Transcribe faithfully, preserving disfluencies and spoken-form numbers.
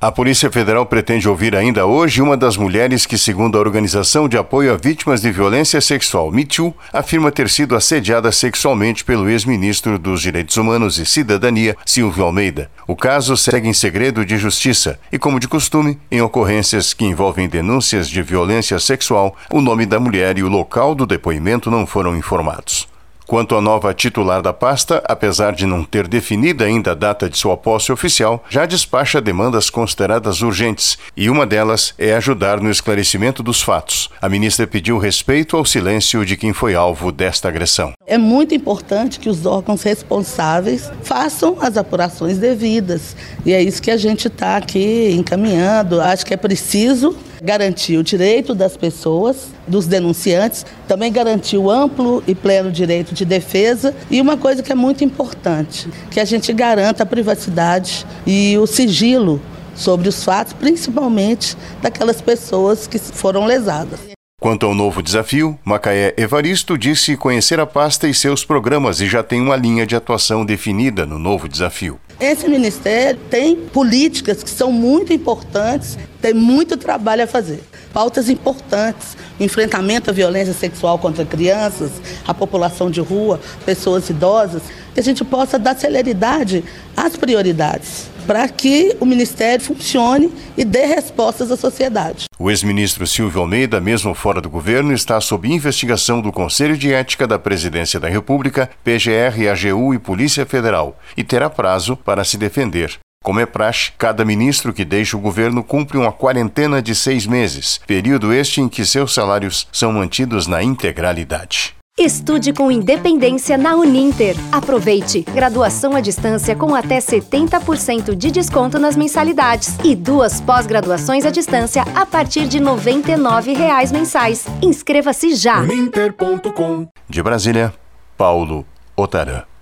A Polícia Federal pretende ouvir ainda hoje uma das mulheres que, segundo a Organização de Apoio a Vítimas de Violência Sexual, Me Too, afirma ter sido assediada sexualmente pelo ex-ministro dos Direitos Humanos e Cidadania, Silvio Almeida. O caso segue em segredo de justiça e, como de costume, em ocorrências que envolvem denúncias de violência sexual, o nome da mulher e o local do depoimento não foram informados. Quanto à nova titular da pasta, apesar de não ter definida ainda a data de sua posse oficial, já despacha demandas consideradas urgentes, e uma delas é ajudar no esclarecimento dos fatos. A ministra pediu respeito ao silêncio de quem foi alvo desta agressão. É muito importante que os órgãos responsáveis façam as apurações devidas, e é isso que a gente está aqui encaminhando. Acho que é preciso garantir o direito das pessoas, dos denunciantes, também garantir o amplo e pleno direito de defesa e uma coisa que é muito importante, que a gente garanta a privacidade e o sigilo sobre os fatos, principalmente daquelas pessoas que foram lesadas. Quanto ao novo desafio, Macaé Evaristo disse conhecer a pasta e seus programas e já tem uma linha de atuação definida no novo desafio. Esse ministério tem políticas que são muito importantes, tem muito trabalho a fazer. Pautas importantes, enfrentamento à violência sexual contra crianças, a população de rua, pessoas idosas, que a gente possa dar celeridade às prioridades, para que o Ministério funcione e dê respostas à sociedade. O ex-ministro Silvio Almeida, mesmo fora do governo, está sob investigação do Conselho de Ética da Presidência da República, P G R, A G U e Polícia Federal, e terá prazo para se defender. Como é praxe, cada ministro que deixa o governo cumpre uma quarentena de seis meses, período este em que seus salários são mantidos na integralidade. Estude com independência na Uninter. Aproveite! Graduação à distância com até setenta por cento de desconto nas mensalidades e duas pós-graduações à distância a partir de noventa e nove reais mensais. Inscreva-se já! Uninter ponto com. De Brasília, Paulo Otarã.